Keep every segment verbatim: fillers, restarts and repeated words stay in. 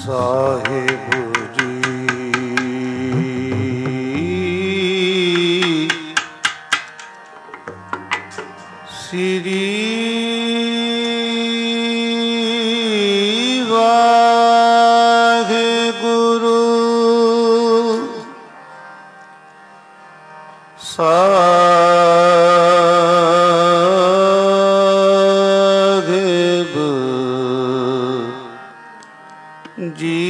ਸਾਹਿਬ ਜੀ ਸ੍ਰੀ ਵਾਹਿਗੁਰੂ ਸਾਹਿਬ ਜੀ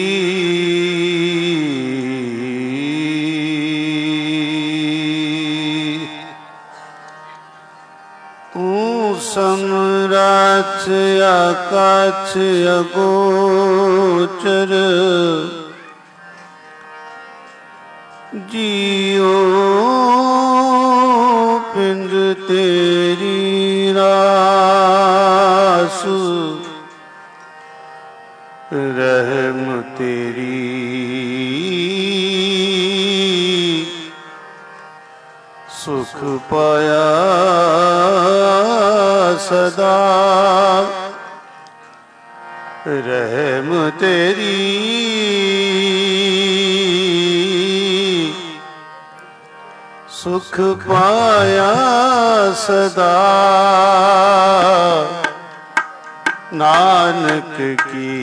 ਤੂੰ ਸਮਰਾਟ ਆਕਾਸ਼ ਅਗੋਚਰ ਜੀਓ ਪਿੰਡ ਤੇਰੀ ਰਾਸ ਰਹਿਮ ਤੇਰੀ ਸੁਖ ਪਾਇਆ ਸਦਾ ਰਹਿਮ ਤੇਰੀ ਸੁਖ ਪਾਇਆ ਸਦਾ ਨਾਨਕ ਕੀ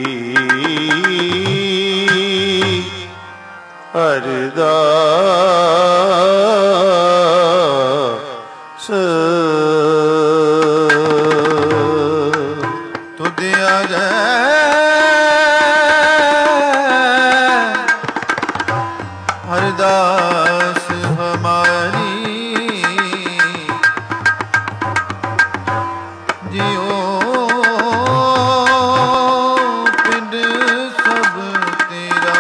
ਅਰਦਾਸ ਤੁਧ ਅਰੈ ਅਰਦਾਸ ਹਮਾਰੀ ਜਿਉ ਪਿੰਡ ਸਭ ਤੇਰਾ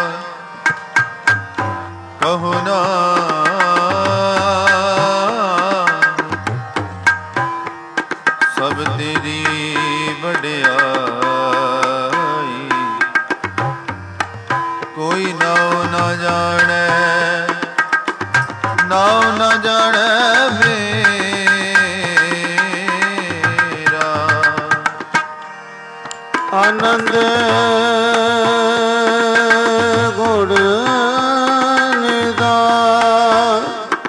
ਕਹੋ ਨਾ ਸਭ ਤੇਰੀ ਵਡਿਆਈ ਕੋਈ ਨਾਉ ਨਾ ਜਾਣੈ ਨਾਉ ਨਾ ਜਾਣੈ ਮੇਰਾ ਆਨੰਦ ਗੁਣ ਨਿਦਾਨ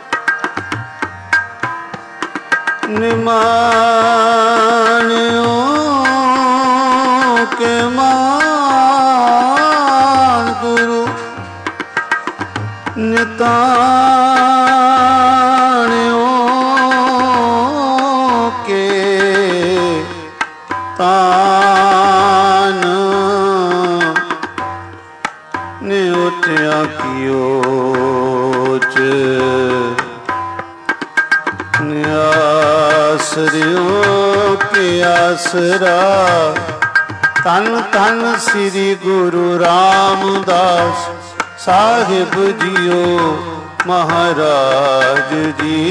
ਨਿਮਾਣਿਓ ਕੇ ਮਾਨ ਗੁਰੂ ਨਿਤਾਣਿਓ ਕੇ ਤਾਨ ਨਿਉਟਿਆ ਕੀਓ ਚ ਨਿਆਸਰਿਓ ਕੇ ਆਸਰਾ ਤਨ ਤਨ ਸ੍ਰੀ ਗੁਰੂ ਰਾਮਦਾਸ ਸਾਹਿਬ ਜੀਓ ਮਹਾਰਾਜ ਜੀ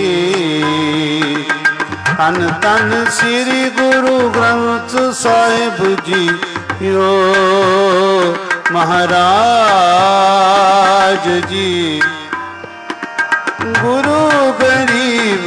ਤਨ ਤਨ ਸ੍ਰੀ ਗੁਰੂ ਗ੍ਰੰਥ ਸਾਹਿਬ ਜੀਓ ਮਹਾਰਾਜ ਜੀ ਗੁਰੂ ਗਰੀਬ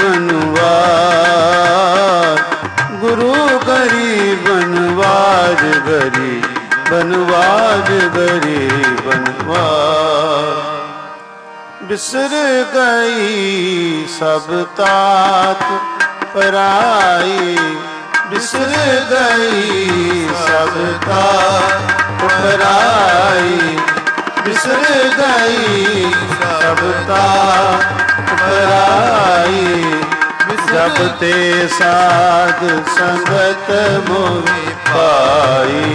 ਨਵਾਜ ਗੁਰੂ ਗਰੀਬ ਨਵਾਜ ਗਰੀਬ ਨਵਾਜ ਗਰੀਬ ਨਵਾਜ ਬਿਸਰ ਗਈ ਸਭ ਤਾਤ ਪਰਾਈ ਬਿਸਰ ਗਈ ਸਭ ਤਾਤ ਪਰਾਈ ਬਿਸਰ ਗਈ ਸਭ ਤਾਤ ਪਰਾਈ ਜਬ ਤੇ ਸਾਧ ਸੰਗਤ ਮੋਹਿ ਪਾਈ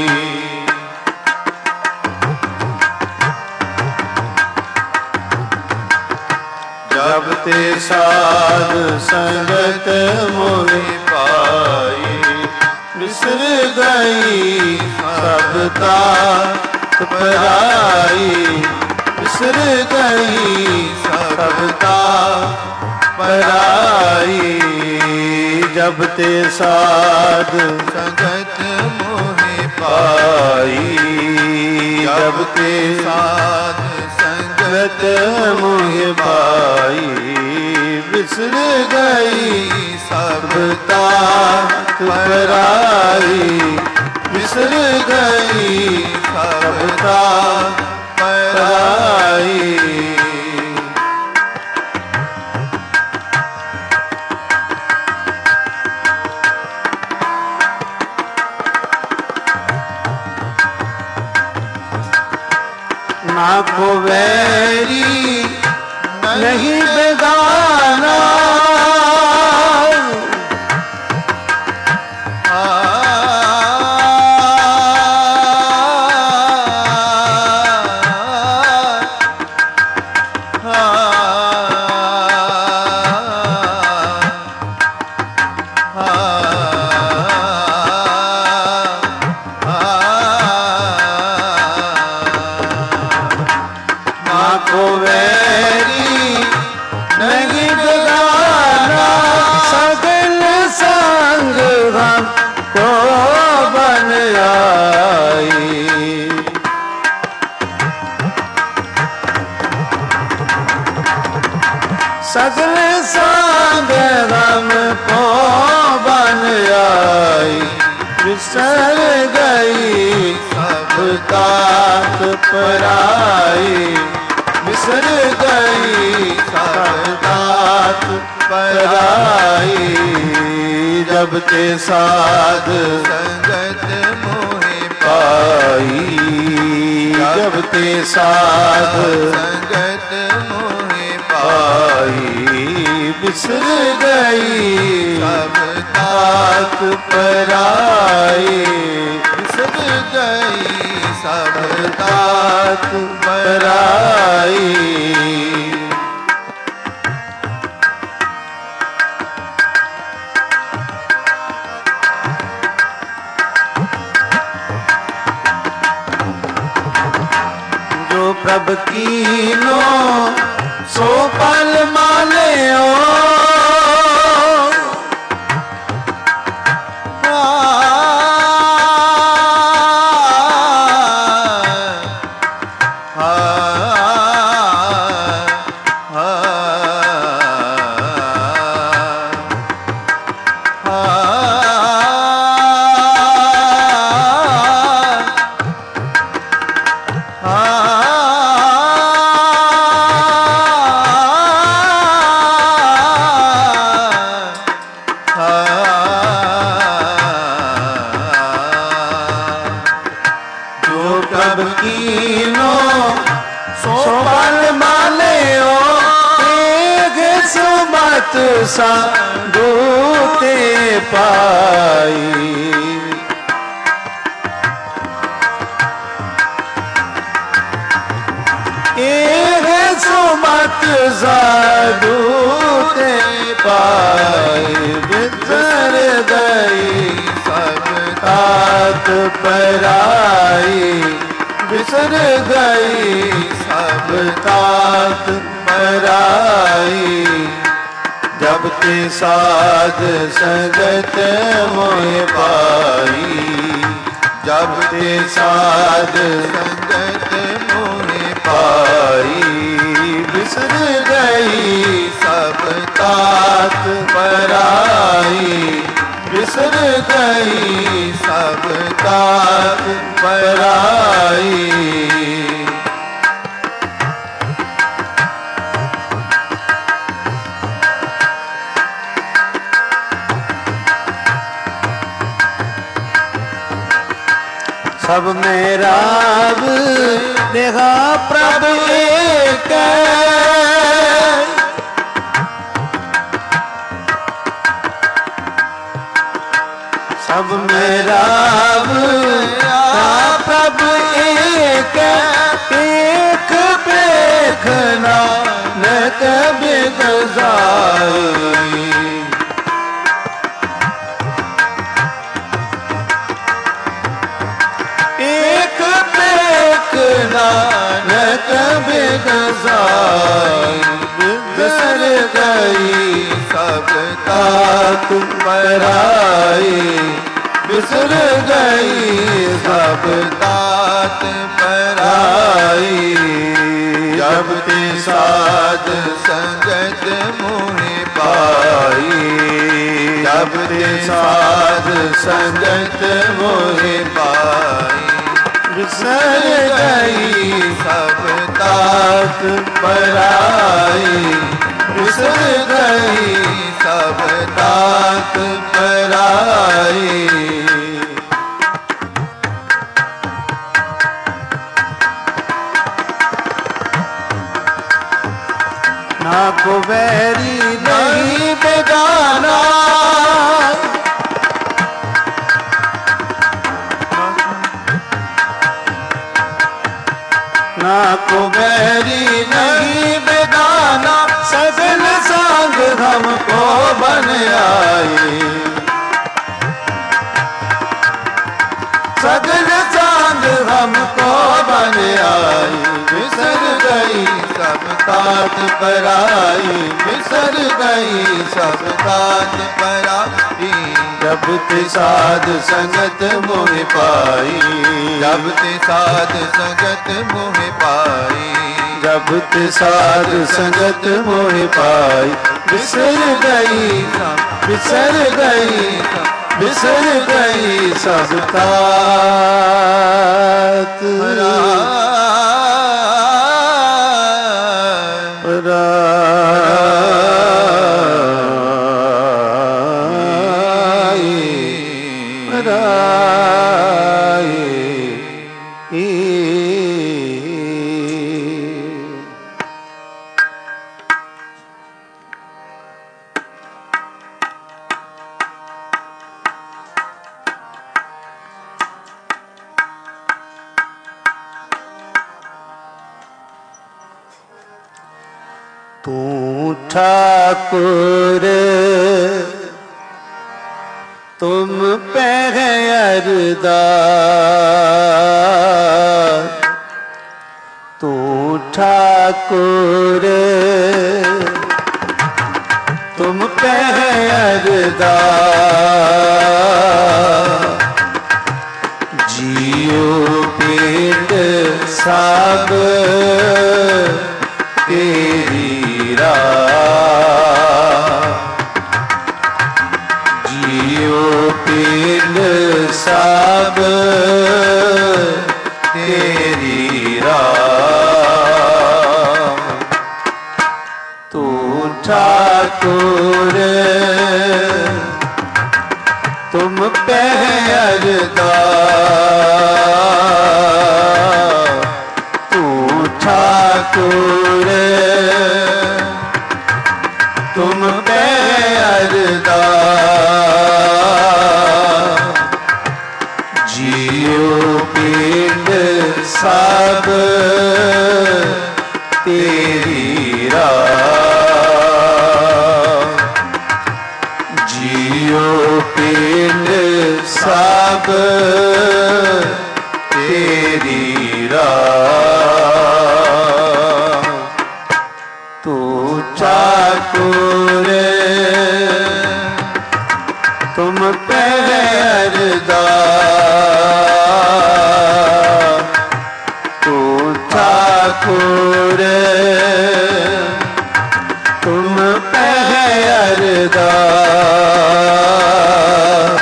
ਜਬ ਤੇ ਸਾਧ ਸੰਗਤ ਮੋਹਿ ਪਾਈ ਬਿਸਰ ਗਈ ਸਭ ਤਾਤ ਪਰਾਈ ਬਿਸਰ ਗਈ ਸਭ ਤਾਤ ਪਰਾਈ ਜਬ ਤੇ ਸਾਧ ਸੰਗਤ ਮੋਹਿ ਪਾਈ ਜਬ ਤੇ ਸਾਧ ਸੰਗਤ ਮੋਹਿ ਪਾਈ ਬਿਸਰ ਗਈ ਸਭ ਤਾਤ ਪਰਾਈ ਬਿਸਰ ਗਈ ਸਭ सबता पराई। ना को वैरी नहीं बेगाना, सगल संग हम को बन आई। बिसर गई सब तात पराई, बिसर गई सब तात पराई। जब ते साध संगत मोहे पाई, जब ते साध संगत मोहे पाई। बिसर गई सब तात पराई, बिसर गई सब तात पराई। जो प्रभ कीनो सो पल मालियो, कीनो सो पल मालियो। एक सुमत सा दूते पाई, एक सुमत सा दूते पाई। बिसर गई सब तात पराई, बिसर गई सब तात पराई। जब ते साध संगत मोहे पाई, जब ते साध संगत मोहे पाई। बिसर गई सब तात पराई, बिसर गई सब तात पराई। सब मेरा देहा प्रभ एक, सब मेरा प्रभ एक। एक देखना न कभी गुजारी, एक देखना न कभी गुजारी। बिसर गई सब तात पराई, बिसर गई सब तात पराई। जब ते साध संगत मोहे पाई, जब ते साध संगत मोहे पाई। बिसर गई सब तात पराई, बिसर गई सब तात पराई। ना को बैरी नहीं बेगाना, ना को बैरी नहीं बेगाना, सगल संग हमको बन आए, सगल संग हमको बन आए। बिसर गई सब तात पराई, बिसर गई सब तात पराई। जब ते साध संगत मोह पाई, जब ते साध संगत मोह पाई, जब ते साध संगत मोह पाई। बिसर गई बिसर गई बिसर गई सब तात पराई। तू ठाकुर तुम पे है अरदास, तू ठाकुर तुम पे है अरदास। जियो पेट सब तेरी जियो पिंड सब तेरी राह। तू ठाकुर तुम पे अरदास, तू ठाकुर तुम पे अरदास। जियो पिंड सब तेरी राह, जियो पिंड सब तेरी राह। तू ठाकुर तुम पे अरदास, तू ठाकुर तुम पे अरदास।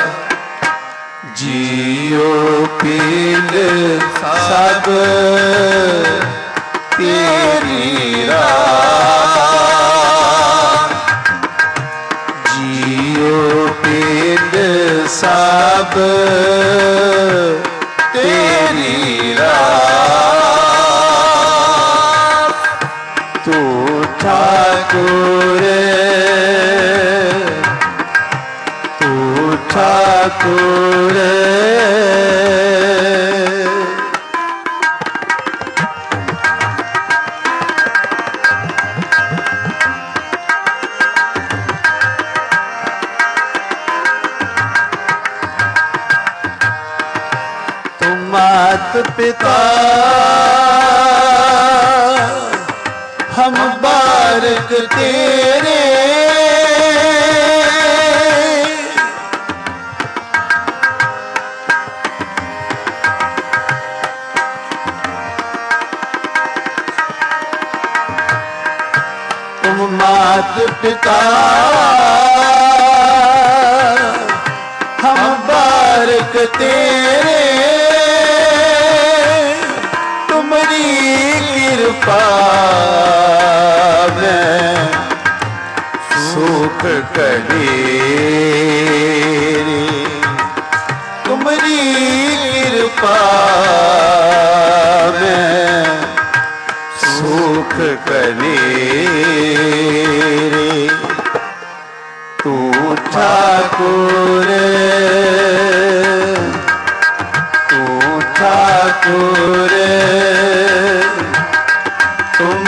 जियो पिंड सब तेरी राह, जियो पिंड सब तेरी राह। तू ठाकुर तू ठाकुर मात पिता हम बारक तेरे, तुम मात पिता हम बारक तेरे। कृपा में सुख करे रे, तुम्हारी कृपा में सुख करे रे। तू ठाकुर तू ठाकुर तुम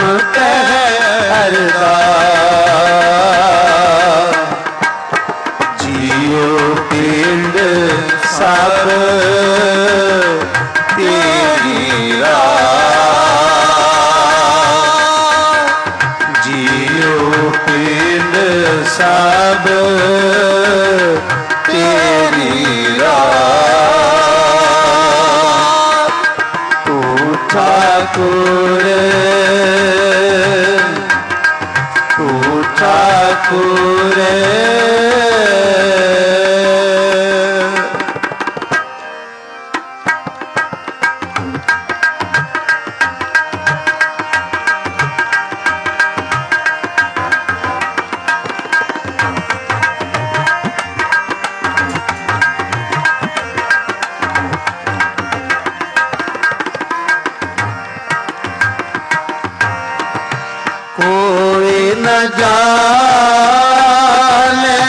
पहरदार, जियो पिंड सब तेरी राह, जियो पिंड सब तेरी राह। तू ठाकुर तू ठाकुर कोई न जाने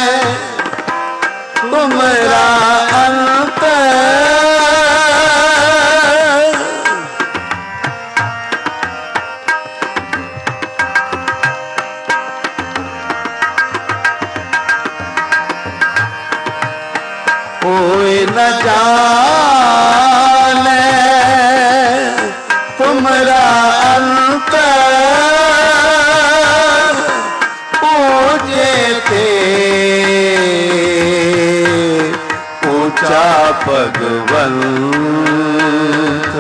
तुम्हारा अंत, कोई न जाने तुम्हारा अंत, ऊंचा भगवंत।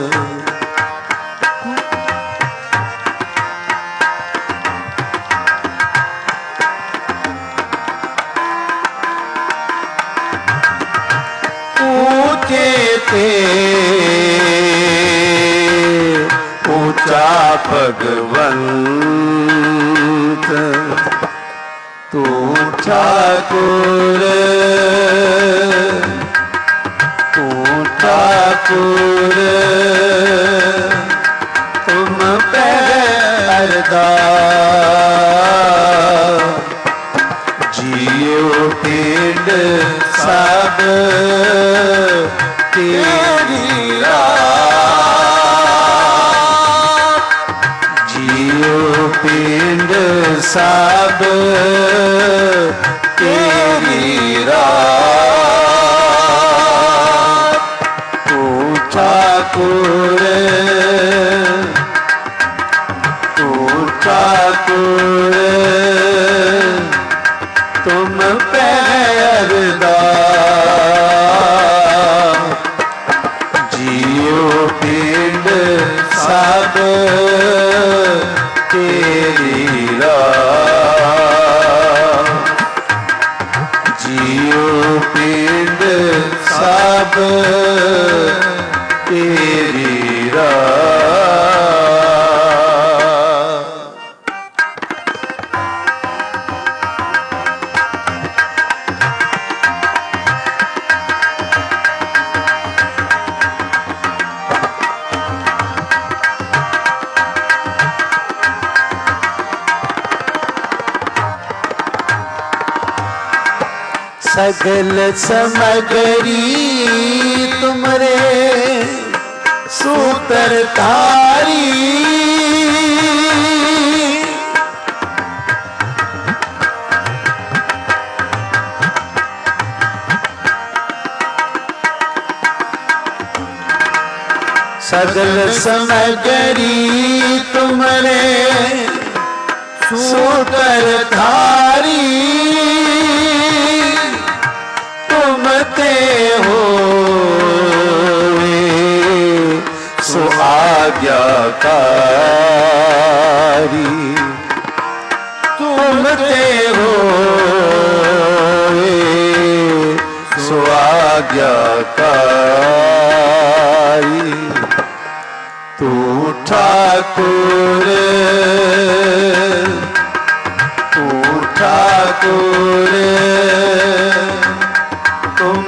ऊंचे थे ऊंचा भगवंत, तू ठाकुर तू ठाकुर तुम पहरदार, जियो पिंड सब तेरी राह, जियो पिंड सब तेरी राह। तू ठाकुर तू ठाकुर तुम पहरदार, जियो पिंड सब तेरी राह, जियो पिंड सब तेरी राह। सगल समगरी तुमरे सूत्रधारी, सगल समगरी तुमरे सूत्रधारी, तुमते हो सो आज्ञाकारी, तुमते हो सो आज्ञाकारी। तू ठा ठाकुर तू ठाकुर तुम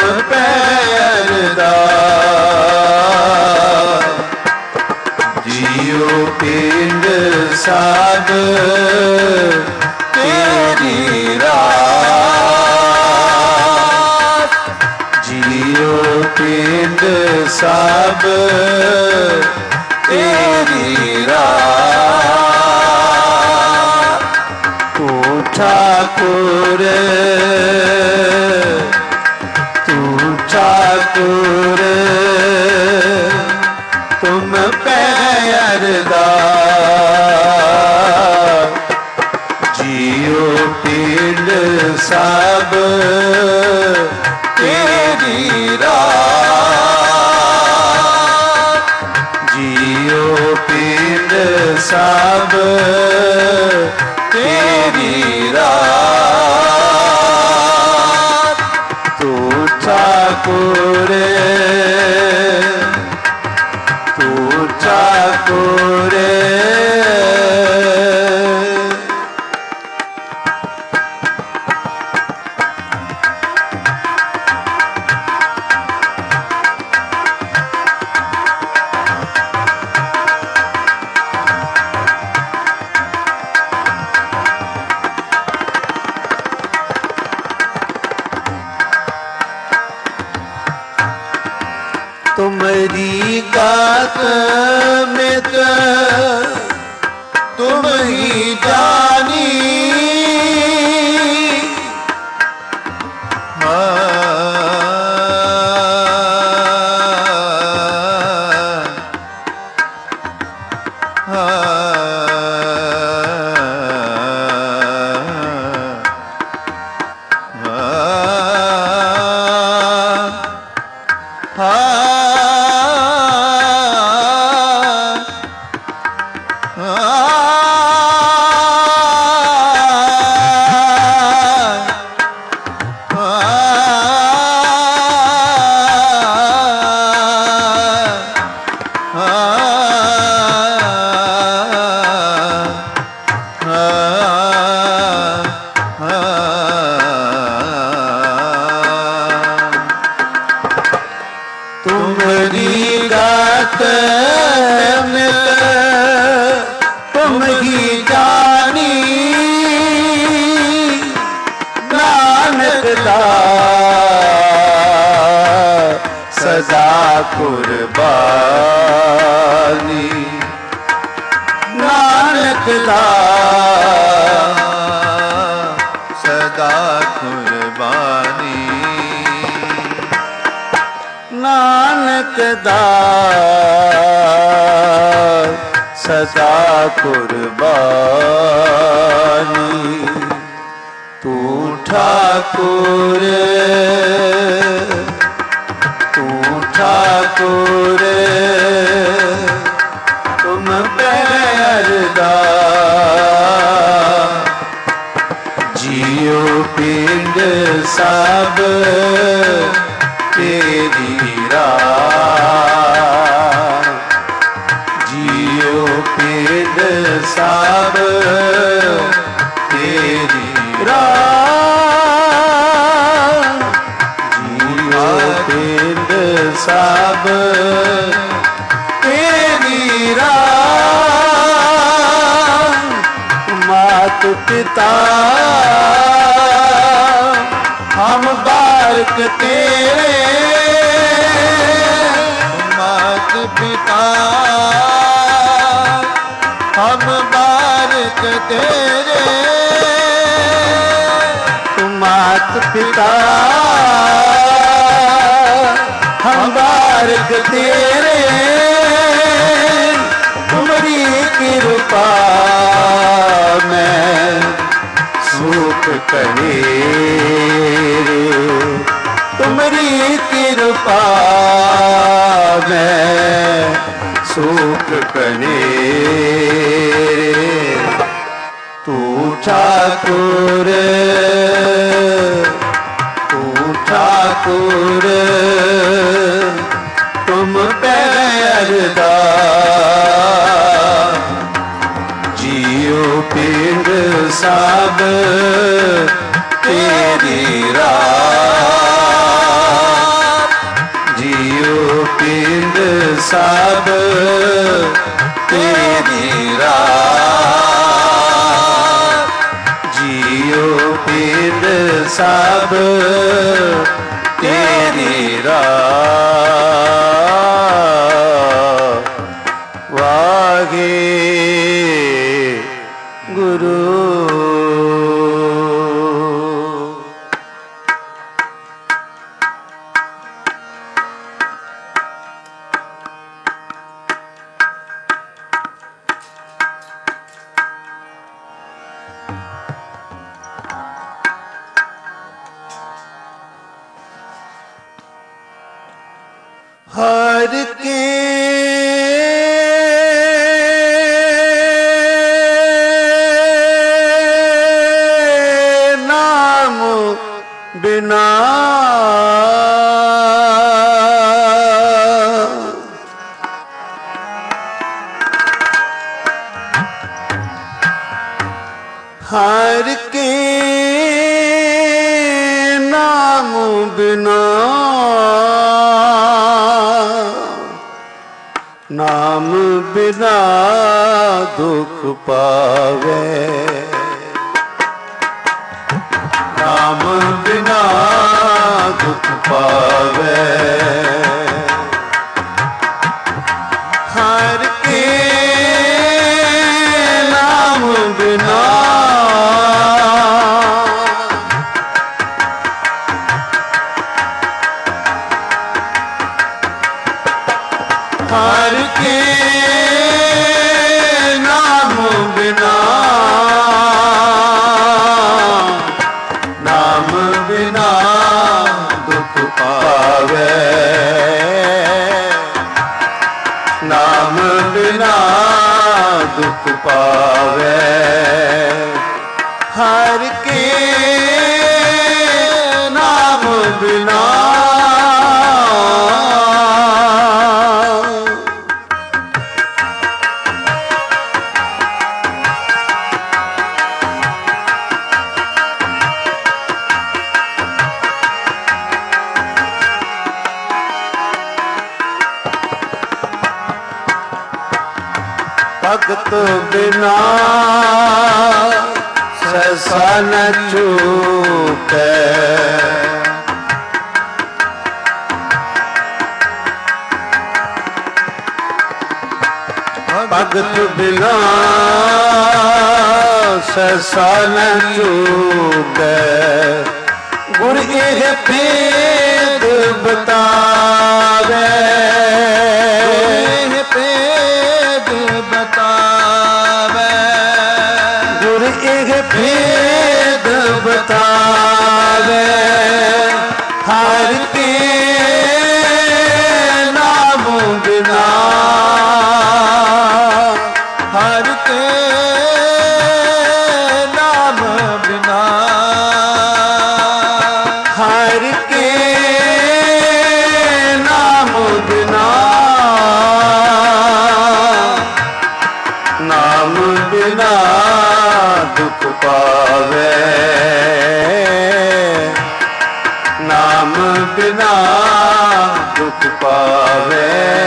पैरदार जियो पिंड सब तेरी रात जियो पिंड सब तेरी रात तू ठाकुर तू ठाकुर तुम पैरदार जियो पिंड सब तेरी रात जियो पिंड सब तेरी रात तू ठाकुर तू ठाकुर तुम्हारी गात में तो तुम ही जानी तुम्हारी गात में तुम ही जानी नानक दा सदा कुर्बानी नानक दा सदा कुर्बानी नानक दा सदा कुर्बानी तू ठाकुर तू ठाकुर तुम पैरदार जियो पिंड सब तेरी रात जियो पिंड सब तेरी रात जियो पिंड सब तेरी रात मात पिता हम बारक तेरे मात पिता हम बारक तेरे मात पिता हम बारक तेरे तुम्हारी कृपा में सुख करे तुम्हारी कृपा में सुख करे तू ठाकुर तू ठाकुर तुम पैरदार सब तेरी रात, जियो पिंड सब तेरी रात, जियो पिंड सब तेरी रात। वाहे गुरु हर के नाम बिना हर के नाम बिना नाम बिना दुख पावे, नाम बिना दुख पावे। हर के नाम बिना हर के नाम बिना नाम बिना दुख पावे, नाम बिना दुख पावे। हर के नाम बिना भगत बिना सहसा न चूके, भगत बिना सहसा न चूके। गुर एह भेद बतावे, गुर एह भेद बतावे। हर के नाम बिना, हर के नाम बिना, हर के नाम बिना नाम बिना दुख पावे, नाम बिना दुख पावे।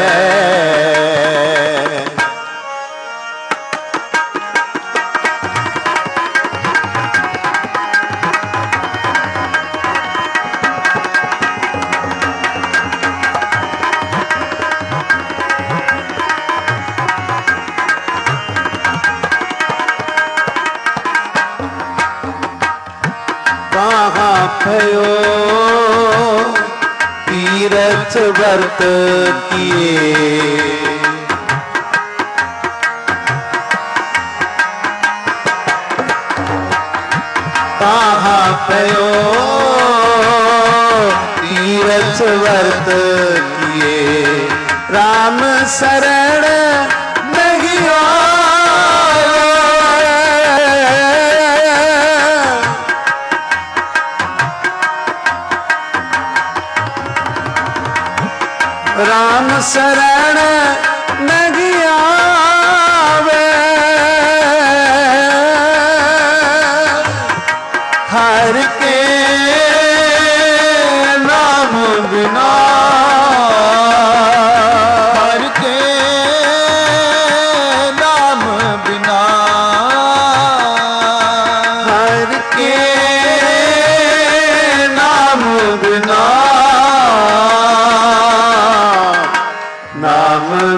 कहाँ भयो तीरथ व्रत किए, कहाँ भयो तीरथ व्रत किए। राम शरण नहीं राम शरण नहीं आवे,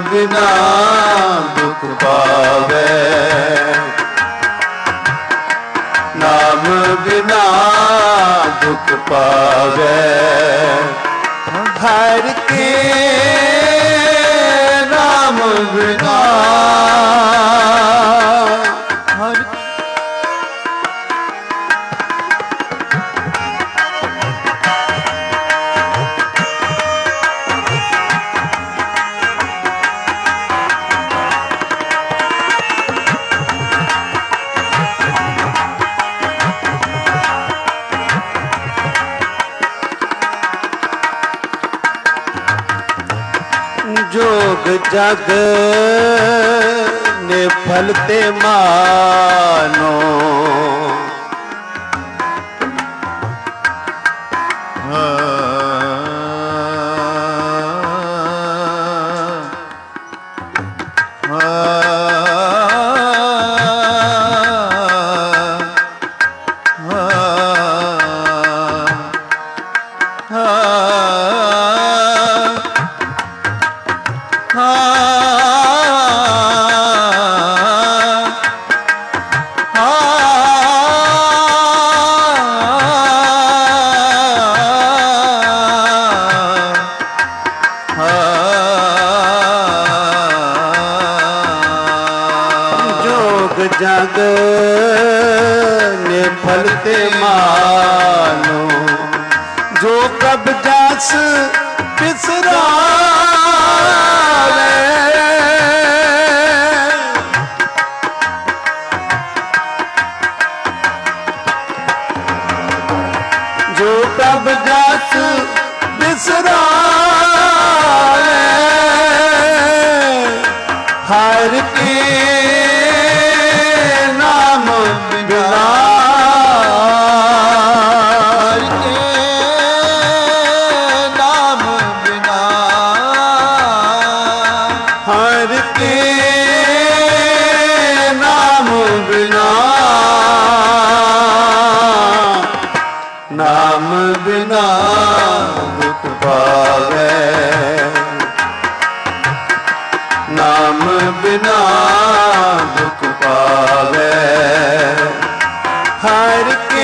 बिना दुख पावे, नाम बिना दुख पावे। हर के नाम बिना हर जोग जग ने फलते मानो, जग ने फलते मानो, जो कब जास बिसरावे, जो कब जास बिसरावे, हर के नाम बिना हर के नाम बिना नाम बिना दुख पावे, नाम बिना दुख पावे। हर के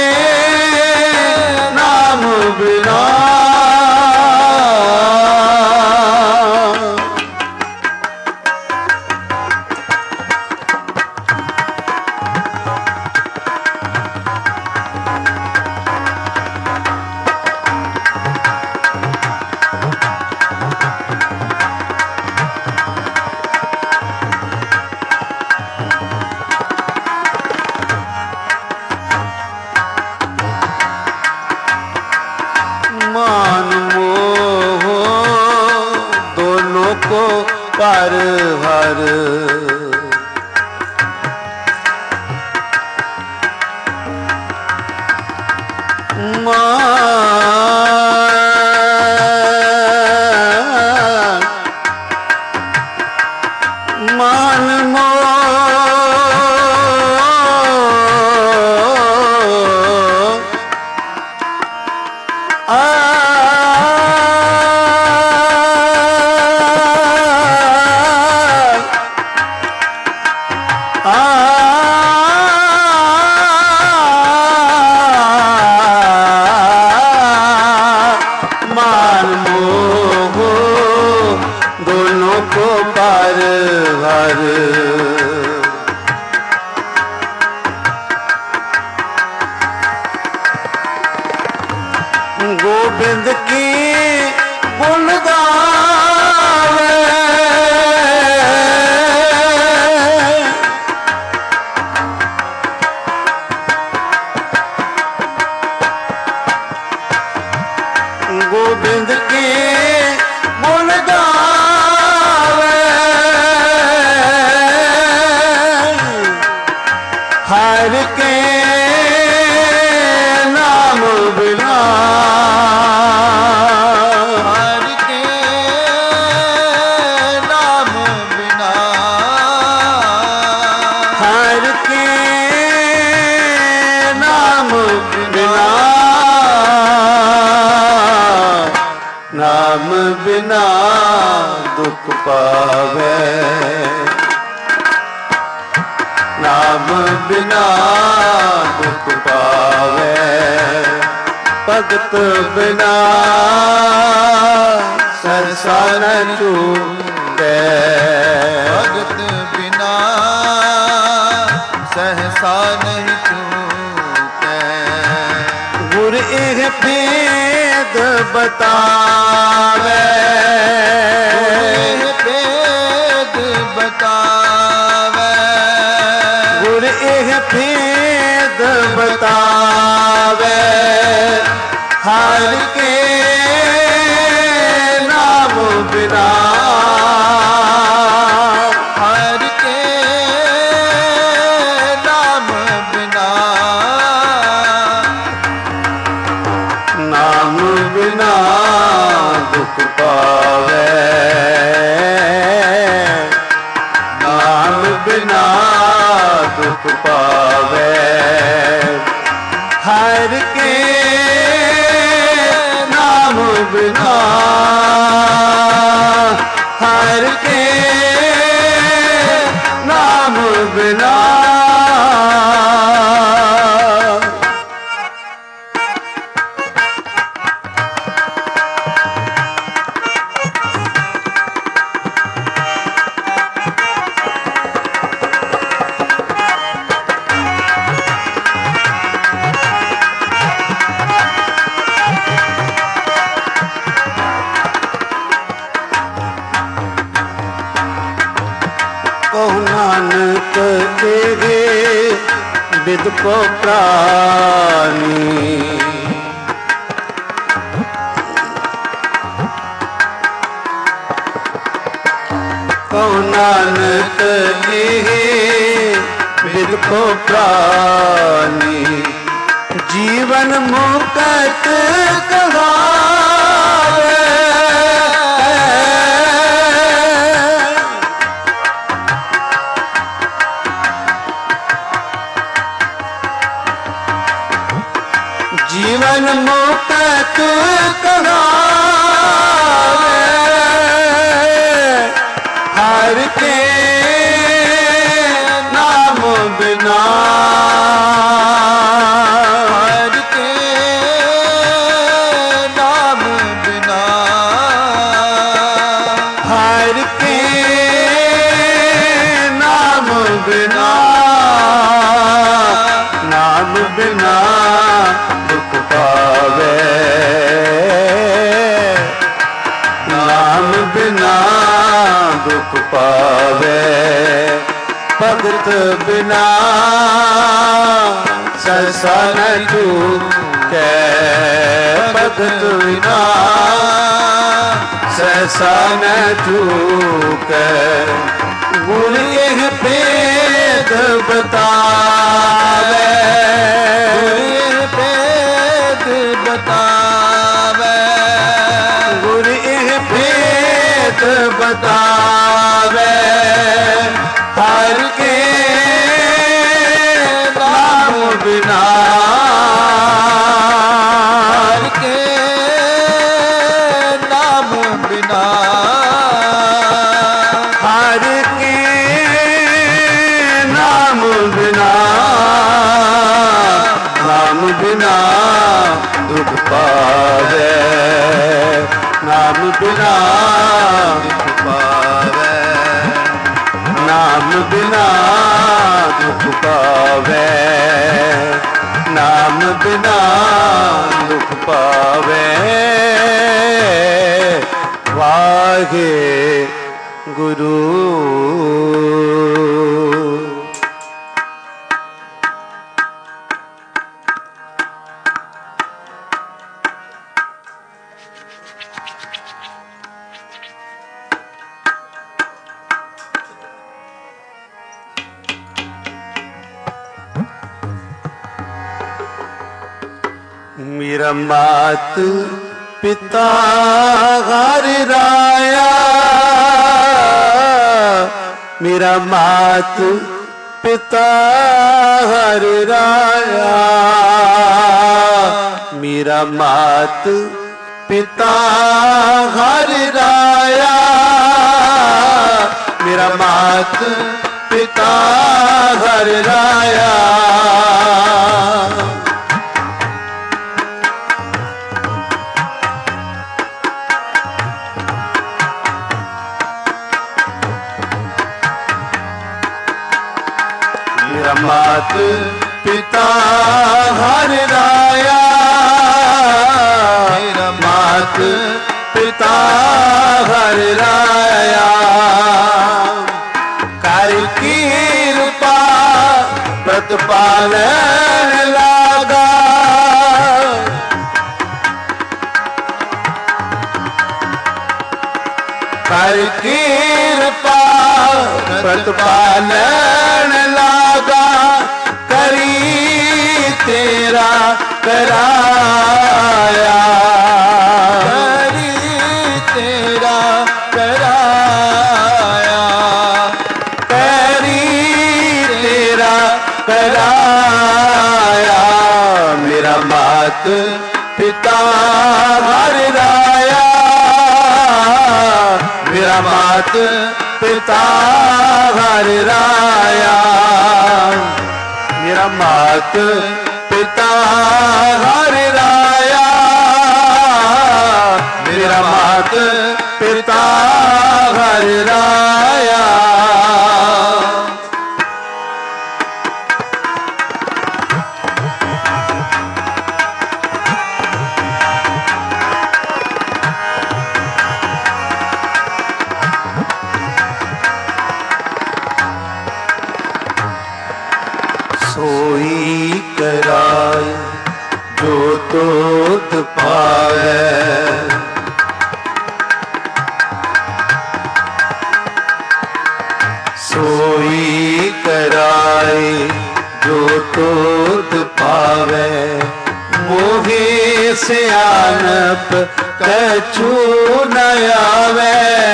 नाम बिना मान मोह दोनों को पर हर, मान मान मोह आ मान मोह दोनों को पार हर, गोविंद की गुण गावे, गोविंद के गुण गावे, हर के नाम बिना हर के नाम बिना हर के नाम बिना नाम बिना दुख पावे। नाम बिना दुख पावे, भगत बिना सरसा न छूटे। भगत बिना सहसा नहीं छूटे। गुर एह भेद बतावे, गुर भेद बतावे, गुर एह भेद बतावे। हर के नाम बिना, हर के नाम बिना, नाम बिना दुख पावे। नाम बिना दुख पावे। हर के नाम बिना, हर के नाम बिना। कहो नानक तेरे विद को प्राणी। कहो नानक तेरे विद को प्राणी। जीवन मुक्त कहावे, जीवन मुक्त कहावे। हर के नाम बिना, हर के नाम बिना, हर के नाम बिना, नाम बिना दुख पावे। नाम बिना दुख पावे। भगत बिना सरसा न छूटे। भगत बिना सरसा न छूटे। गुर एह भेद बतावे, बतावे, गुर एह भेद बतावे। हर के नाम बिना, हर के नाम बिना, हर के नाम बिना, नाम बिना दुख पावे। नाम बिना दुख पावे। नाम बिना दुख पावे। नाम बिना दुख पावे। वाहे गुरु। मेरा मात पिता हरि राया। मेरा मात पिता हरि राया। मेरा मात पिता हरि राया। मेरा मात पिता हर राया। मेरा मात पिता हर राया, मेरा मात पिता हर राया। कर कृपा प्रतिपालन लागा, कर कृपा प्रतिपालन लागा। करी तेरा कराया, करी तेरा कराया, करी तेरा कराया। मेरा मात पिता हर राया, मेरा मात पिता हर राया। मेरा मात पिता हर राया, मेरा मात पिता हर राया। सोई कराए जो तोत पावे, सोई कराए जो तोत पावे। मोहे सियानप कछु न आवे,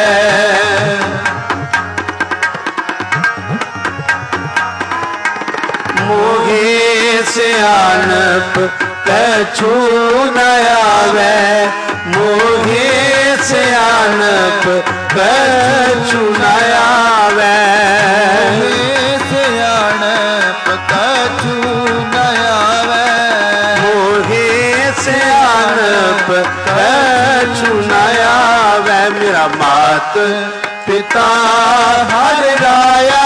मोहे सियानप कछु न आवे। मोहे सियानप कछु न आवे, सियानप कछु न आवे। मोहे सियानप कछु न आवे। मेरा मात पिता हर राया,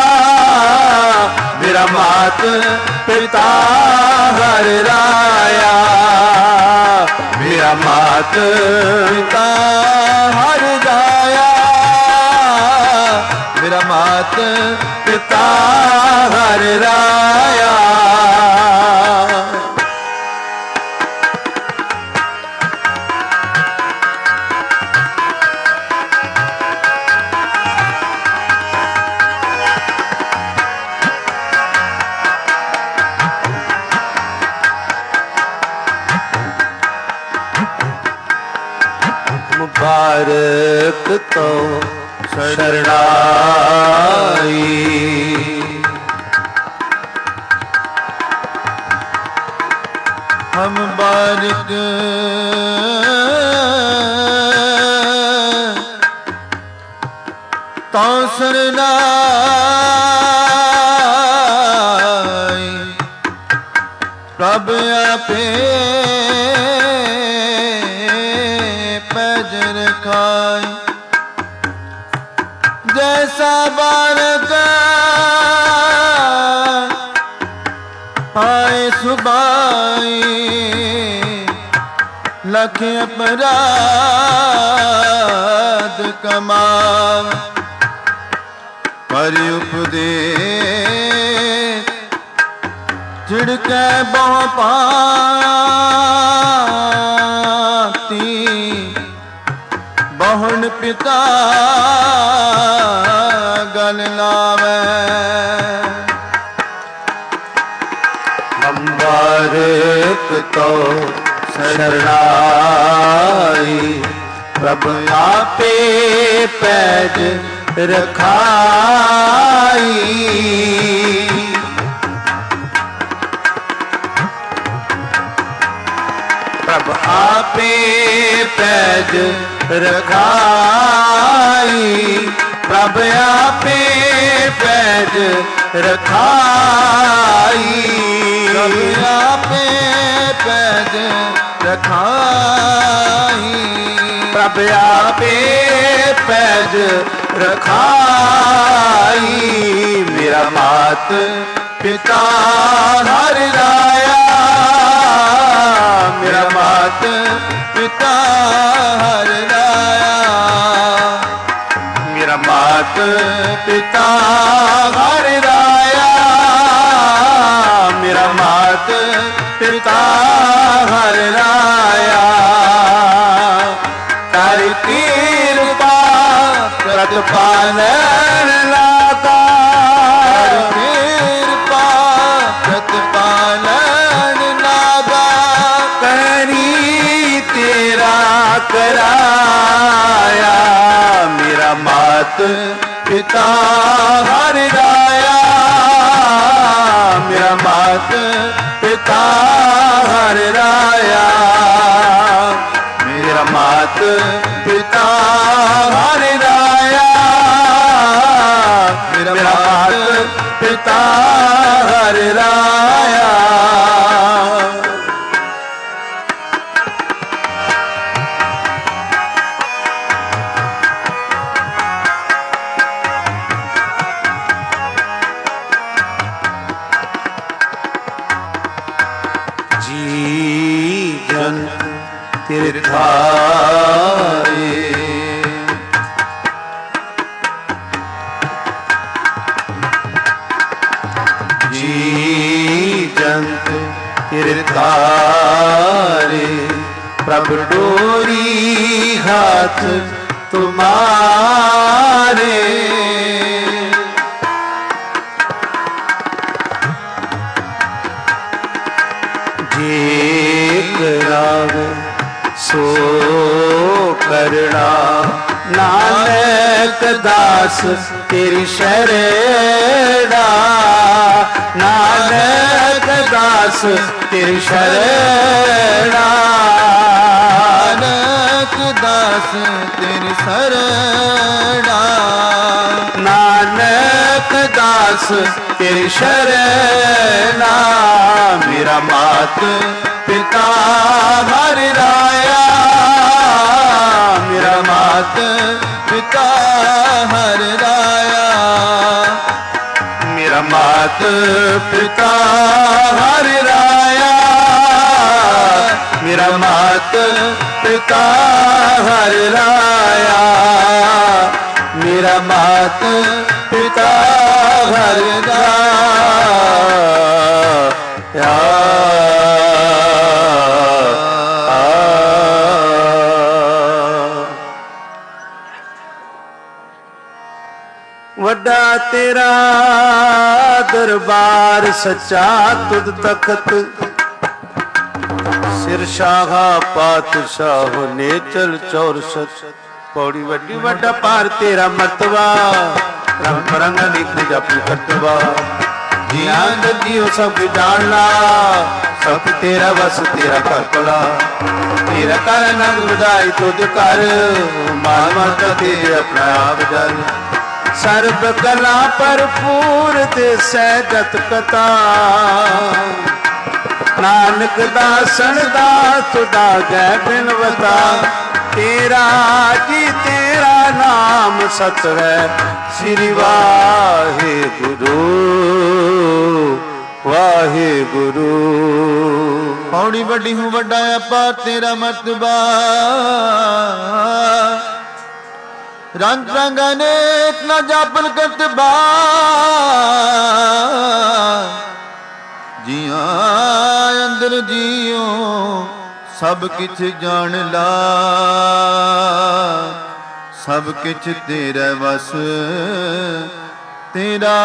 मेरा मात पिता हर राया। मेरा मात पिता हर राया, मेरा मात पिता हर राया। मुबारक तो शरणाई, हम बारिक तो शरणाई। प्रभ आपे पैजर खाए, जैसा बालक पाए सुबाई। लख अपराध कमाव, पर उपदेश छिड़के बहु पाती। बहुन पिता गल लावे, मुबारक तो शरणाई। प्रभ आपे पैज रखाई, प्रभ आपे पैज रखाई। ਪ੍ਰਭ ਆਪੇ ਪੈਜ ਰਖਾਈ, ਪ੍ਰਭ ਆਪੇ ਪੈਜ ਰਖਾਈ, ਪ੍ਰਭ ਆਪੇ ਪੈਜ ਰਖਾਈ। ਮੇਰਾ ਮਾਤ ਪਿਤਾ ਹਰ ਰਾਇਆ, ਮੇਰਾ ਮਾਤ ਪਿਤਾ ਹਰ ਰਾਇਆ, ਮੇਰਾ ਮਾਤ ਪਿਤਾ ਹਰ ਰਾਇਆ, ਮੇਰਾ ਮਾਤ ਪਿਤਾ ਹਰ ਰਾਇਆ। ਕਰ ਕਿਰਪਾ ਪ੍ਰਤਪਾਲਨ ਲਾਗਾ, ਕਿਰਪਾ ਪ੍ਰਤਪਾਲਨ ਲਾਗਾ, ਕਰੀ ਤੇਰਾ ਕਰਾਇਆ। ਮੇਰਾ ਮਾਤ ਪਿਤਾ ਹਰ ਰਾਇਆ, ਮੇਰਾ ਮਾਤ ਪਿਤਾ ਹਰ ਰਾਇਆ, ਮੇਰਾ ਮਾਤ ਪਿਤਾ ਹਰ ਰਾਇਆ, ਮੇਰਾ ਮਾਤ ਪਿਤਾ ਹਰ ਰਾਇਆ। ਤਿਰਥਾਰੇ ਜੀ ਜੰਤ ਤਿਰਥਾਰੇ, ਪ੍ਰਭ ਡੋਰੀ ਹਾਥ ਤੁਮਾਰੇ। ਜੇ ਕਰਾਵੇ ਸੋ ਕਰਣਾ, ਨਾਨਕ ਦਾਸ ਤੇਰੀ ਸ਼ਰਣਾ, ਨਾਨਕ ਦਾਸ ਤੇਰੀ ਸ਼ਰਣਾ, ਨਾਨਕ ਦਾਸ ਤੇਰੀ ਸ਼ਰਣਾ, ਨਾਨਕ ਦਾਸ ਤੇਰੀ ਸ਼ਰਣਾ। ਮੇਰਾ ਮਾਤ ਪਿਤਾ ਹਰ ਰਾਇਆ, ਮੇਰਾ ਮਾਤ ਪਿਤਾ ਹਰ ਰਾਇਆ, ਮੇਰਾ ਮਾਤ ਪਿਤਾ ਹਰ ਰਾਇਆ, ਮੇਰਾ ਮਾਤ ਪਿਤਾ ਹਰ ਰਾਇਆ, ਮੇਰਾ ਮਾਤ ਪਿਤਾ ਹਰ ਰਾਇਆ। ਵੱਡਾ ਤੇਰਾ ਦਰਬਾਰ ਸੱਚਾ ਤੁਧ ਤਖਤ, ਸਿਰ ਸ਼ਾਹਾ ਪਾਤਸ਼ਾਹ ਨੇਚਲ ਚੌਰਸਤ। ਪੌੜੀ ਵੱਡੀ ਵੱਡਾ ਪਾਰ ਤੇਰਾ ਮਰਤਬਾ, ਰੰਗ ਰੰਗ ਲਿਖ ਜਪ ਕਰਤਵਾ। ਜੀਆਂ ਜੀਓ ਸਭ ਜਾਣ ਲਾ, ਸਭ ਤੇਰਾ ਵਸ ਤੇਰਾ ਘਰ ਭਲਾ। ਤੇਰਾ ਕਰ ਨੰਦ ਵਧਾਈ ਤੁਧ ਕਰ, ਮਾਨ ਮਤ ਤੇ ਆਪਣਾ ਆਪ ਜਲ। ਸਰਬ ਕਲਾ ਭਰਪੂਰ ਤੇ ਸਹਿਜਤ ਕਥਾ, ਨਾਨਕ ਦਾਸਨ ਦਾ ਤੁਦਾ ਗੈ ਬਿਨਵਤਾ। ਤੇਰਾ ਜੀ ਤੇਰਾ ਨਾਮ ਸਤ ਹੈ, ਸ੍ਰੀ ਵਾਹਿਗੁਰੂ ਵਾਹਿਗੁਰੂ। ਪੌੜੀ ਵੱਡੀ ਹੂੰ ਵੱਡਾ ਅਪਾਰ ਤੇਰਾ ਮਰਤਬਾ, ਰੰਗ ਰੰਗ ਅਨੇਕ ਨਾ ਜਾਪਨ ਕਰਤਬਾ। ਜੀਆਂ ਅੰਦਰ ਜੀਓ ਸਭ ਕਿਛ ਜਾਣ ਲਾ, ਸਭ ਕਿਛ ਤੇਰੇ ਵਸ ਤੇਰਾ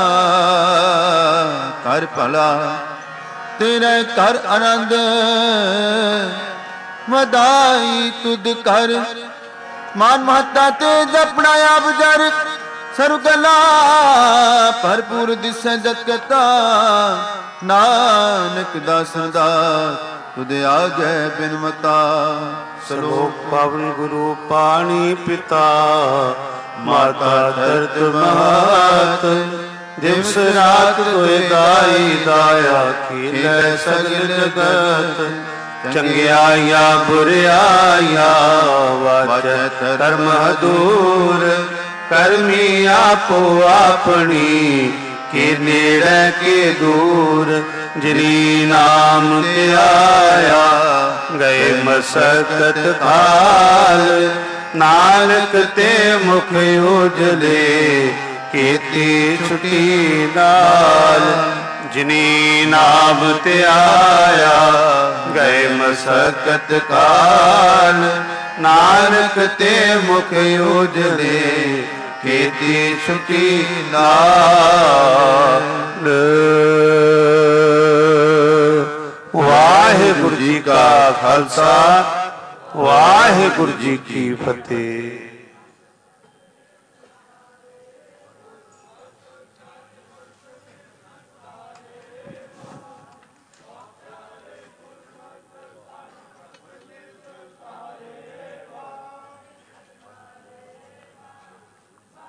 ਕਰ ਭਲਾ। ਤੇਰੇ ਕਰ ਆਨੰਦ ਵਧਾਈ ਤੁਧ ਕਰ, ਮਾਨ ਮਹੱਤਾ ਤੇ ਜਪਣਾ ਆਪ ਜਰ। ਸਰਬ ਗਲਾ ਭਰਪੂਰ ਦਿਸੈ ਜਤ ਕਤਾ, ਨਾਨਕ ਦਾਸਨ ਦਾ ਤੁਧ ਆਗੈ ਬਿਨਮਤਾ। ਸ਼ਲੋਕ ਪਾਵਨ ਗੁਰੂ ਪਾਣੀ ਪਿਤਾ, माता तरत महात दिवस रात कोई दाई दाया खीले सगल जगत चंगियाया बुरियाया वाजै धर्म दूर करमी आपो अपनी के नेड़े के दूर जिनी नाम ते आया गए मसकत खाल नानक ते मुख उजले केती छुटी नाल जिनी नाम ते आया गए मसकत काल नानक ते मुख उजले केती छुटी नाल। वाहिगुरु जी का खालसा वाहिगुरु जी की फतेह।